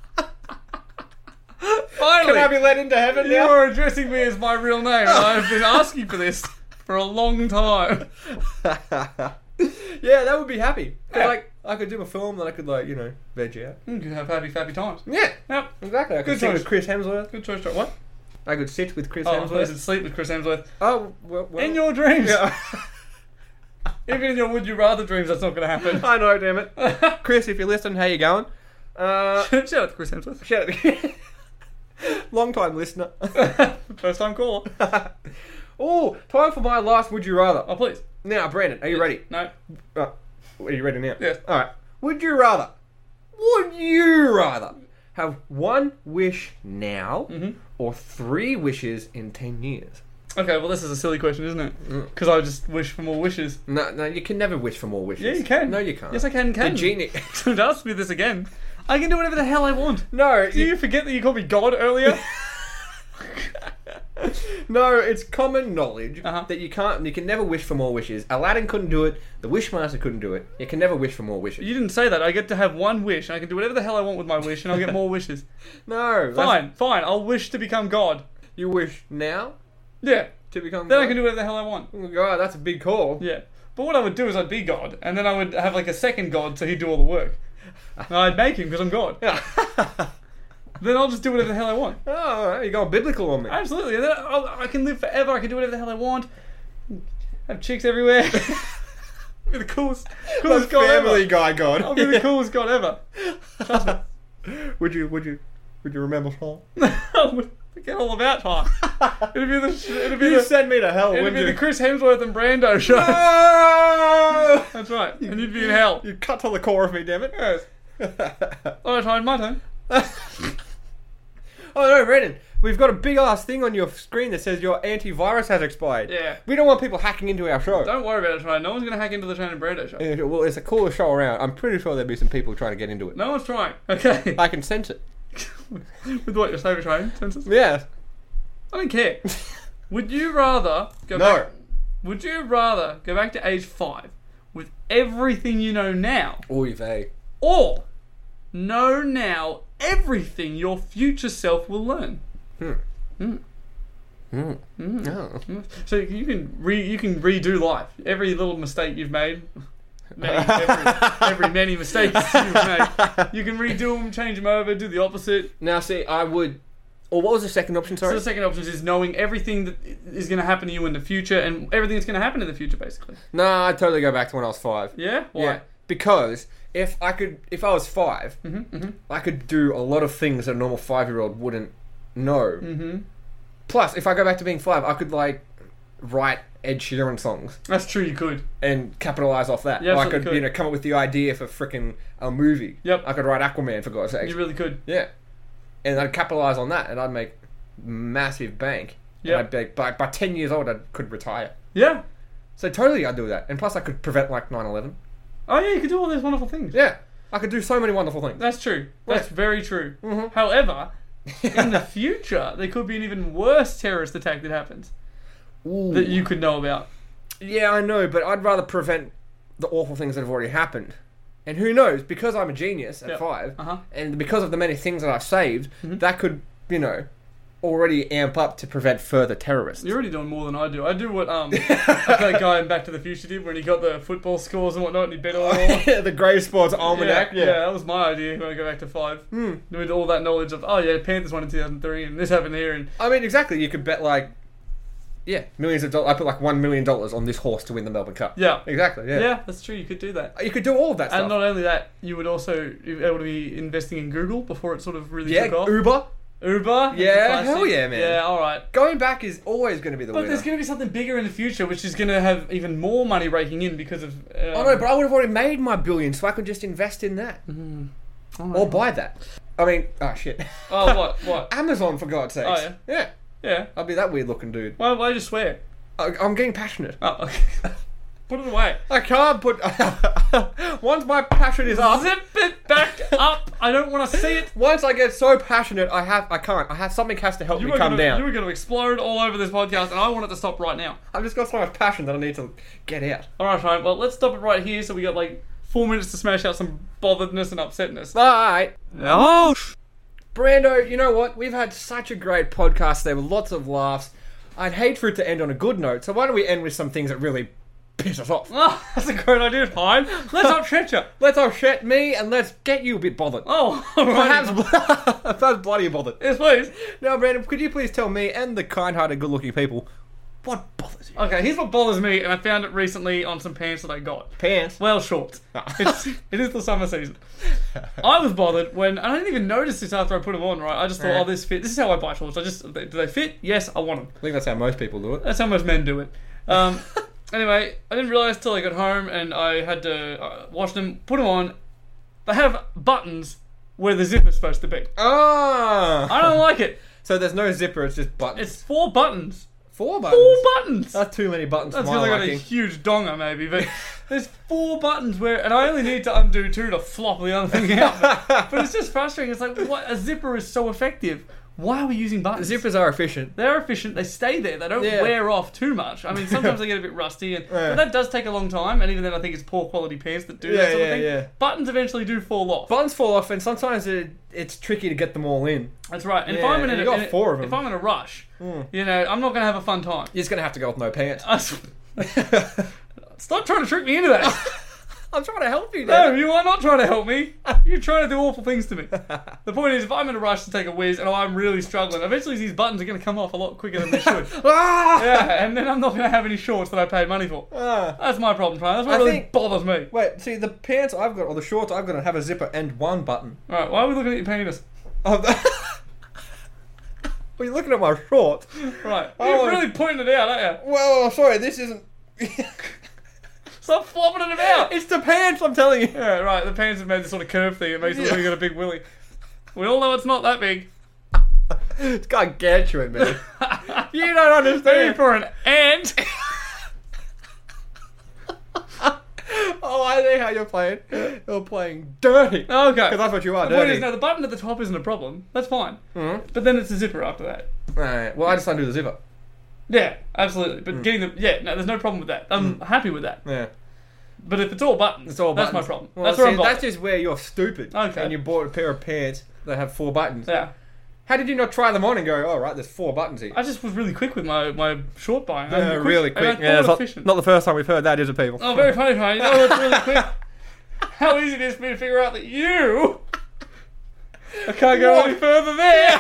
Finally, Can I be let into heaven you now? are addressing me as my real name, and I've been asking for this for a long time. Yeah, that would be happy. 'Cause, Yeah. Like, I could do a film that I could, like, you know, veg out. You can have happy, happy times. Yeah, Yep. exactly. I could Good sit choice. with Chris Hemsworth. Good choice, Joe. What? I could sit with Chris Oh, I thought you Hemsworth. said sleep with Chris Hemsworth. Oh, well, well. In your dreams. Yeah. Even in your would you rather dreams, that's not going to happen. I know, damn it. Chris, if you're listening, how you going? Uh, Shout out to Chris Hemsworth. shout out. Long time listener. First time caller. Oh, time for my last would you rather. Oh, please. Now, Brandon, are you ready? No. Oh, are you ready now? Yes. Alright. Would you rather? Would you rather have one wish now Mhm. or three wishes in ten years? Okay, well, this is a silly question, isn't it? Because I just wish for more wishes. No, no, you can never wish for more wishes. Yeah, you can. No, you can't. Yes, I can. Can. The genie. Don't ask me this again. I can do whatever the hell I want. No, Do you forget that you called me God earlier? no, it's common knowledge Uh-huh. that you can't. You can never wish for more wishes. Aladdin couldn't do it. The Wishmaster couldn't do it. You can never wish for more wishes. You didn't say that. I get to have one wish, and I can do whatever the hell I want with my wish, and I'll get more wishes. No, that's- Fine, fine. I'll wish to become God. You wish now Yeah. to become. Then God? I can do whatever the hell I want. Oh, God, that's a big call. Yeah. But what I would do is I'd be God, and then I would have like a second God so he'd do all the work. And I'd make him because I'm God. Then I'll just do whatever the hell I want. Oh, you're going biblical on me. Absolutely. And then I'll, I can live forever. I can do whatever the hell I want. Have chicks everywhere. Be the coolest, coolest God Family ever. Guy God. I'll be the coolest God ever. Trust me. Would you? Would you? Would you remember Paul? I would forget all about time. It'd be the sh- it'd be You the send me to hell, it'd wouldn't be you? the Chris Hemsworth and Brando show. No! That's right. And you'd be in hell. You cut to the core of me, damn it. Yes. All right, time, my turn. Oh no, Brendan, we've got a big ass thing on your screen that says your antivirus has expired. Yeah. We don't want people hacking into our show. Don't worry about it, trying. No one's gonna hack into the Shane and Brando show. Yeah, well, it's the coolest show around. I'm pretty sure there'll be some people trying to get into it. No one's trying. Okay. I can sense it. With what, your favourite train sensors? Yeah. I don't care. Would you rather go No. back? Would you rather go back to age five with everything you know now, Oy vey. or know now everything your future self will learn? Hmm. Mm. Hmm. Mm. Oh. Mm. So you can re you can redo life. Every little mistake you've made, many, every, every many mistakes you've made, you can redo them, change them over, do the opposite. Now, see, I would. Or what was the second option? So Sorry. the second option is knowing everything that is going to happen to you in the future and everything that's going to happen in the future, basically. No, I'd totally go back to when I was five. Yeah? Why? Yeah. Because if I could, if I was five, Mm-hmm, mm-hmm, I could do a lot of things that a normal five-year-old wouldn't know. mm-hmm. Plus, if I go back to being five, I could like write Ed Sheeran songs That's true, you could. and capitalize off that. Yeah, or I absolutely could, could. you know, come up with the idea for freaking a movie. Yep. I could write Aquaman for God's sake. You really could. Yeah. And I'd capitalize on that, and I'd make massive bank. Yep. And I'd be, by by ten years old, I could retire. Yeah. So totally, I'd do that. And plus, I could prevent like nine eleven. Oh, yeah, you could do all those wonderful things. Yeah. I could do so many wonderful things. That's true. That's Yeah. very true. Mhm. However, in the future, there could be an even worse terrorist attack that happens Ooh. that you could know about. Yeah, I know, but I'd rather prevent the awful things that have already happened. And who knows, because I'm a genius at Yep. five, Uh-huh. and because of the many things that I've saved, Mhm. that could, you know, already amp up to prevent further terrorists. You're already doing more than I do. I do what um that guy in Back to the Future did when he got the football scores and whatnot and he bet all. The Grave Sports Almanac. Yeah, yeah, that was my idea when I go back to five. Hmm. With all that knowledge of, oh yeah, Panthers won in two thousand three and this happened here and I mean, exactly. You could bet like, yeah, millions of dollars. I put like one million dollars on this horse to win the Melbourne Cup. yeah. Exactly. Yeah. Yeah, that's true. You could do that. You could do all of that stuff. And not only that, you would also be able to be investing in Google before it sort of really yeah, took off. Uber. Uber. Yeah, classic. hell yeah, man. Yeah, all right. Going back is always going to be the But winner. there's going to be something bigger in the future, which is going to have even more money raking in because of. Um, I know, but I would have already made my billion, so I could just invest in that oh, or buy that. I mean, oh shit. Oh, what? What? Amazon, for God's sakes. Oh, yeah? Yeah. Yeah. I'll be that weird looking dude. Why? Why just swear? I, I'm getting passionate. Oh, okay. Put it away. I can't put. Once my passion is up, Zip it back up. I don't want to see it. once I get so passionate, I have. I can't. I have something has to help You me were come gonna, down. You were going to explode all over this podcast, and I want it to stop right now. I've just got so much passion that I need to get out. All right, fine. Well, let's stop it right here. So we got like four minutes to smash out some botheredness and upsetness. Alright. Oh. Brando, you know what? We've had such a great podcast. There were lots of laughs. I'd hate for it to end on a good note, so why don't we end with some things that really piss us off? Oh, that's a great idea, fine. Let's upset you. Let's upset me and let's get you a bit bothered. Oh, all right. Perhaps, perhaps bloody bothered. Yes, please. Now, Brandon, could you please tell me and the kind-hearted, good-looking people what bothers you? Okay, here's what bothers me, and I found it recently on some pants that I got. Pants. Well, shorts. It's, it is the summer season. I was bothered when, and I didn't even notice this after I put them on, right? I just thought, Yeah. oh, this fit. This is how I buy shorts. I just, do they fit? Yes, I want them. I think that's how most people do it. That's how most men do it. Um, anyway, I didn't realise till I got home and I had to uh, wash them, put them on. They have buttons where the zipper's supposed to be. Ah! I don't like it. So there's no zipper, it's just buttons. It's four buttons. four buttons? Four buttons. That's too many buttons That's for my because I got a liking. huge donger, maybe, but there's four buttons where, and I only need to undo two to flop the other thing out. But, but it's just frustrating. It's like, what? A zipper is so effective. Why are we using buttons? Zippers are efficient. They're efficient. They stay there. They don't Yeah. wear off too much. I mean, sometimes they get a bit rusty, and Yeah. but that does take a long time. And even then, I think it's poor quality pants that do Yeah, that sort yeah, of thing. yeah. Buttons eventually do fall off. Buttons fall off, and sometimes it, it's tricky to get them all in. That's right. And if Yeah, I'm in, and a, you got in a- four of them. if I'm in a rush, Mm. you know, I'm not going to have a fun time. You're just gonna have to go with no pants. I s- Stop trying to trick me into that. I'm trying to help you, No, Dad. you are not trying to help me. You're trying to do awful things to me. The point is, if I'm in a rush to take a whiz and I'm really struggling, eventually these buttons are going to come off a lot quicker than they should. Ah! Yeah, and then I'm not going to have any shorts that I paid money for. Ah. That's my problem, Brian. That's what I really think- bothers me. Wait, see, the pants I've got, or the shorts I've got, have a zipper and one button. Alright, why are we looking at your penis? Oh, well, you're looking at my shorts. Right, Oh, you're I- really pointing it out, aren't you? Well, sorry, this isn't... Stop flopping it about! It's the pants, I'm telling you. Yeah, right, the pants have made this sort of curve thing. It makes it look like you got a big willy. We all know it's not that big. It's gargantuan, man. You don't Maybe understand. for an ant. Oh, I see how you're playing. You're playing dirty. Okay. Because that's what you are, The point dirty. is, no, the button at the top isn't a problem. That's fine. Mhm. But then it's a zipper after that. Alright, well, I just undo the zipper. Yeah, absolutely. But getting the yeah, no, there's no problem with that. I'm happy with that. Yeah. But if it's all buttons, It's all that's buttons. my problem. Well, that's see, where I'm bothered. that's just where you're stupid. Okay. And you bought a pair of pants that have four buttons. Yeah, How did you not try them on and go, oh, right, there's four buttons here? I just was really quick with my, my short buying. I'm Yeah, really and I quick. thought Yeah, it's not, efficient. not the first time we've heard that, is it, people? Oh, very funny, Brian. You know what's really quick? How easy it is for me to figure out that you. I can't go What? any further there.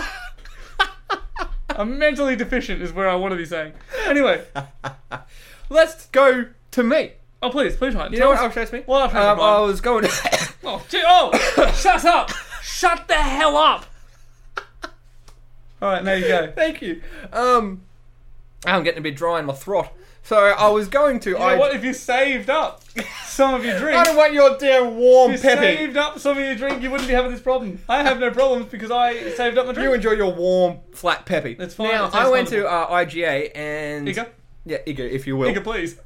I'm mentally deficient, is where I want to be saying. Anyway, Let's go to me. oh please, please, Ryan. You tell know what us- upsets me? What upsets um, you, I Brian? was going... Oh, gee, oh, shut up! Shut the hell up! All right, there you go. Thank you. Um, I'm getting a bit dry in my throat. So I was going to... You know I, what? If you saved up some of your drink, I don't want your damn warm if you peppy. saved up some of your drink, you wouldn't be having this problem. I have no problems because I saved up my drink. You enjoy your warm, flat peppy. That's fine, Now, it tastes I went to wonderful. uh, I G A and... Igga, Yeah, Igga, if you will. Igga, please.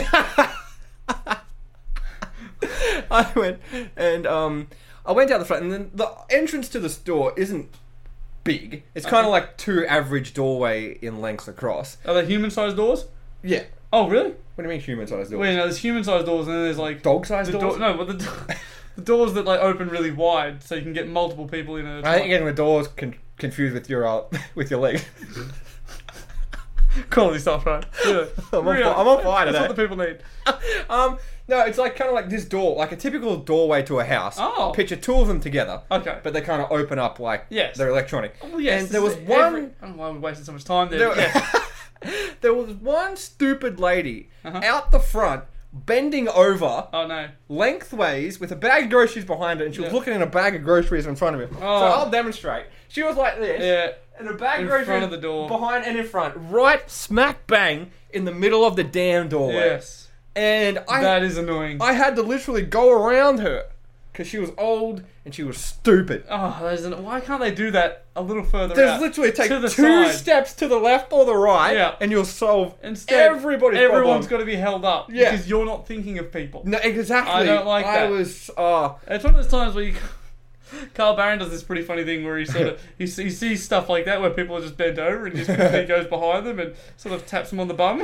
I went and um, I went down the front, and then the entrance to the store isn't big. It's kind of like two average doorway in length across. Are they human-sized doors? Yeah. Oh, really? What do you mean human sized doors? Wait, no, there's human-sized doors, and then there's like Dog sized the doors? door. No, but the do- The doors that like open really wide, so you can get multiple people in. At a I think time. getting the doors con- confused with your uh, with your leg. Quality stuff, right? Yeah. I'm on Real. fi- I'm on fire That's today. what the people need. um, no, it's like kind of like this door, like a typical doorway to a house. Oh. Picture two of them together. Okay. But they kind of open up like Yes. they're electronic. Well, yes. And there was this is one. every- I don't know why we wasted so much time there. There, but yes. there was one stupid lady Uh-huh. out the front, bending over Oh no. lengthways with a bag of groceries behind her, and she was Yeah. looking at a bag of groceries in front of her. Oh. So I'll demonstrate. She was like this. Yeah. And a bag In of groceries front of the door. behind and in front, right smack bang in the middle of the damn doorway. Yes. And I, that is annoying. I had to literally go around her because she was old and she was stupid. Oh, there's an, why can't they do that a little further There's out? literally take to the two side. steps to the left or the right, Yeah. and you'll solve Instead, everybody's everyone's problem. got to be held up Yeah. because you're not thinking of people. No, exactly. I don't like I that. was. Oh, It's one of those times where you. Carl Barron does this pretty funny thing where he sort of he, he sees stuff like that where people are just bent over and just he goes behind them and sort of taps them on the bum.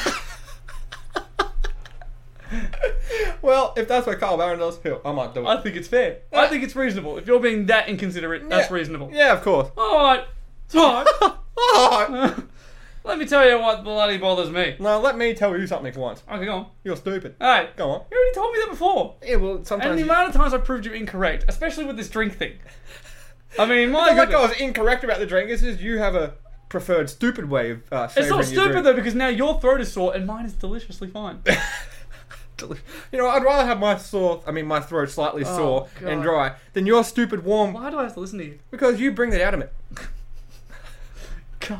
well, if that's what Carl Barron does, hell, I might do it. I think it's fair. I think it's reasonable. If you're being that inconsiderate, that's Yeah. reasonable. Yeah, of course. All right, all right. Oh, Let me tell you what bloody bothers me. now let me tell you something for once. Okay, go on. You're stupid. Hey, Go on. you already told me that before. Yeah, well, And sometimes. the you- amount of times I proved you incorrect, especially with this drink thing. I mean, my It's not like I goodness. was incorrect about the drink. It's just you have a preferred stupid way of uh, It's savouring not your stupid drink. though because now your throat is sore and mine is deliciously fine. You know, I'd rather have my sore, I mean, my throat slightly Oh, sore God. and dry than your stupid warm. Why do I have to listen to you? Because you bring that out of me. God.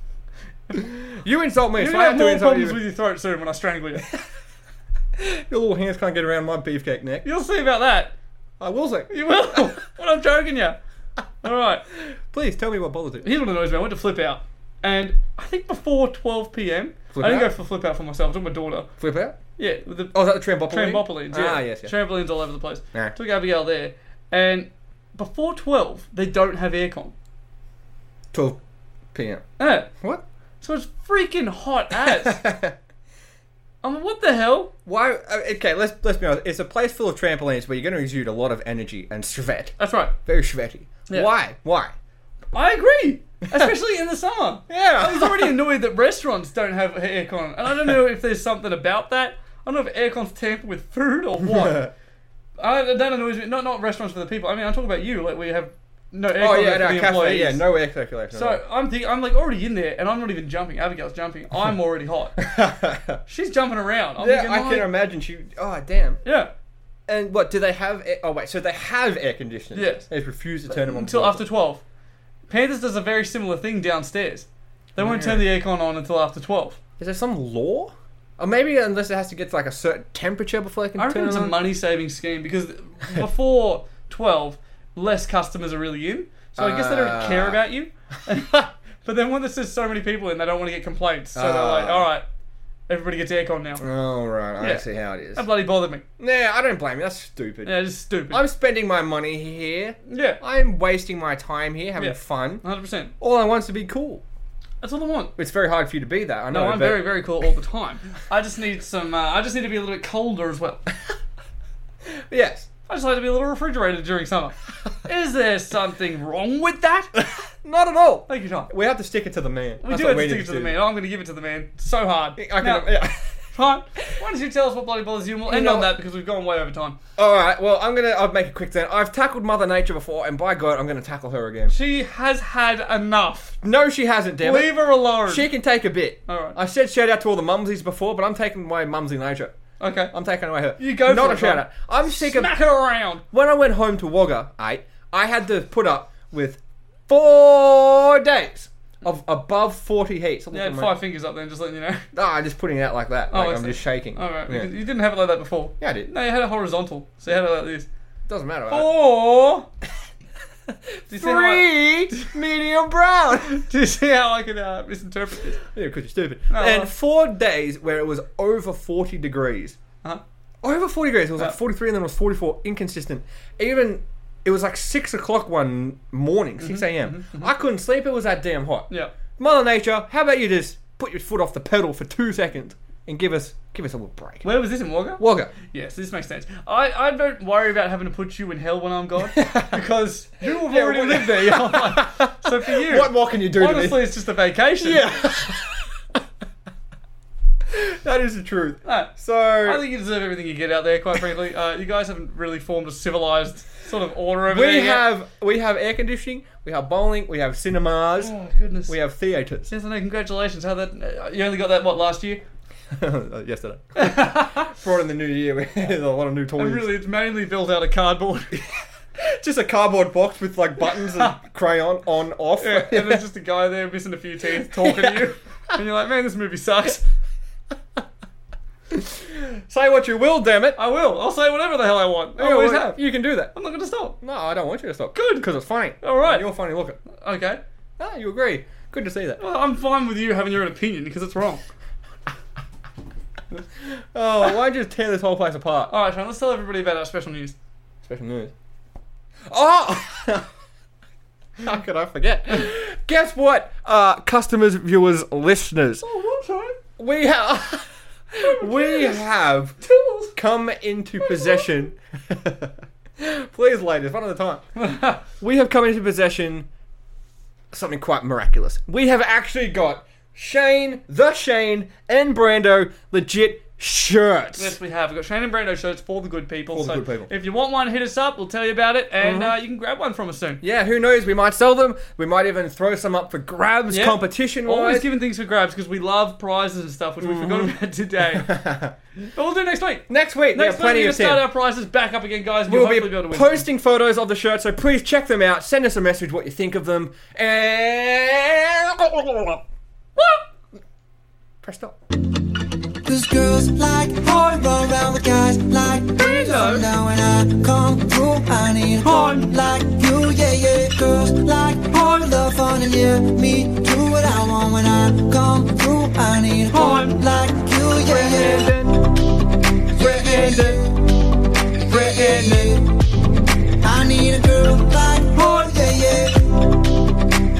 You insult me, You're so gonna I have have to more insult problems you. with your throat soon when I strangle you. Your little hands can't get around my beefcake neck. You'll see about that. I will say. You will. When I'm joking you. Alright. Please tell me what bothers you. Here's what annoys me. I went to flip out. And I think before twelve p.m. Flip I didn't out? go for flip out for myself. I took my daughter. Flip out? Yeah, with the Oh, is that the trampoline? trampolines. Yeah. Ah, yes, yes. Trampolines all over the place. Nah. Took Abigail there. And before twelve, they don't have aircon. twelve p.m. Yeah. What? So it's freaking hot as. I mean, what the hell? Why? uh, Okay, let's let's be honest. It's a place full of trampolines where you're going to exude a lot of energy and sweat. That's right. Very sweaty. Yeah. Why? Why? I agree. Especially in the summer. Yeah. I was already annoyed that restaurants don't have aircon. And I don't know if there's something about that. I don't know if aircon's tampered with food or what. I, that annoys me. Not not restaurants for the people. I mean, I'm talking about you. Like, we have no aircon Oh yeah, for no, the cafe. employees. Yeah, no air circulation. So I'm thinking, I'm like already in there, and I'm not even jumping. Abigail's jumping. I'm already hot. yeah, She's jumping around. I'm I thinking, can like, imagine she. Oh damn. Yeah. And what do they have? Air, oh wait, so they have air conditioning. Yes. They just refuse to turn them on Until twelve. after twelve. Panthers does a very similar thing downstairs. They won't Yeah. turn the aircon on until after twelve. Is there some law? Or maybe unless it has to get to like a certain temperature before they can I reckon turn it's it a on. money saving scheme because before twelve, less customers are really in. So I guess they don't Ah. care about you. But then when there's just so many people in, they don't want to get complaints. So they're like, Ah. alright, everybody gets aircon now. Oh right, I Yeah. see how it is. That bloody bothered me. Nah, I don't blame you. That's stupid. Yeah, it's stupid. I'm spending my money here. yeah, I'm wasting my time here having Yeah. fun. one hundred percent. All I want is to be cool. That's all I want. It's very hard for you to be that. I know. No, I'm but- very, very cool all the time. I just need some, uh, I just need to be a little bit colder as well. Yes. I just like to be a little refrigerated during summer. Is there something wrong with that? Not at all. Thank you, Tom. We have to stick it to the man. We That's do what have to need stick it to the do. man. I'm going to give it to the man. So hard. I can, Now, yeah. Right. Why don't you tell us what bloody bothers you, and we'll You end know- on that because we've gone way over time. All right. Well, I'm gonna. I'll make it quick then. I've tackled Mother Nature before, and by God, I'm gonna tackle her again. She has had enough. No, she hasn't. Damn it. Leave her alone. She can take a bit. All right. I said shout out to all the mumsies before, but I'm taking away mumsy nature. Okay. I'm taking away her. You go Not for a it, shout Tom. out. I'm sick of. Smack her around. When I went home to Wagga, eight, I had to put up with four days of above forty heat. Yeah, five fingers up there, just letting you know. No, I'm just putting it out like that. Oh, Like I I'm see. just shaking. All right. Yeah. You didn't have it like that before. Yeah, I did. No, you had it horizontal. So you had it like this. Doesn't matter. Right? Four. Do you see how I, Three medium brown. do you see how I can uh, misinterpret this? Yeah, because you're stupid. Oh, and well. four days where it was over forty degrees. Uh-huh. Over forty degrees. It was like Uh. forty-three and then it was forty-four. Inconsistent. Even, it was like six o'clock one morning, Mm-hmm, six a.m. I couldn't sleep. It was that damn hot. Yeah. Mother Nature, how about you just put your foot off the pedal for two seconds? and give us give us a little break. Where was this in Wagga? Wagga. Yes, this makes sense. I, I don't worry about having to put you in hell when I'm gone because you have Yeah, already what- lived there. You know, like, so for you, What more can you do to me? honestly, it's just a vacation. Yeah. That is the truth. No, So I think you deserve everything you get out there. Quite frankly, uh, you guys haven't really formed a civilized sort of order over we there yet. have we have air conditioning, we have bowling, we have cinemas, Oh goodness. we have theatres. Yes, I know. Congratulations. How that? Uh, you only got that what last year? Yesterday. Brought in the new year with a lot of new toys. And really, it's mainly built out of cardboard. Just a cardboard box with like buttons and crayon on, off. Yeah, and there's just a guy there missing a few teeth talking to you, and you're like, man, this movie sucks. Say what you will, damn it. I will. I'll say whatever the hell I want. I Yeah, always well, have. You can do that. I'm not going to stop. No, I don't want you to stop. Good. Because it's funny. All right. And you're funny looking. Okay. Ah, you agree. Good to see that. Well, I'm fine with you having your own opinion because it's wrong. Oh, why don't you just tear this whole place apart? All right, Sean, let's tell everybody about our special news. Special news. Oh! How could I forget? Guess what, uh, customers, viewers, listeners? Oh, what, Sean? We have... we have Tools. come into possession... Please, ladies, one at a time. We have come into possession something quite miraculous. We have actually got Shane, the Shane, and Brando legit shirts. Yes, we have. We've got Shane and Brando shirts for the good people. For the so good people. if you want one, hit us up. We'll tell you about it, and uh, you can grab one from us soon. Yeah, who knows? We might sell them. We might even throw some up for grabs, Yeah. competition Always wise. giving things for grabs because we love prizes and stuff, which we forgot about today. But we'll do next week. Next week, we Next have week, plenty we're going of to start time. our prizes back up again, guys. And We'll you'll be hopefully be able to win. posting photos of the shirts, so please check them out. Send us a message what you think of them. And... Press stop. Cause girls like porn, roll around with guys like me. So now when I come through, I need porn like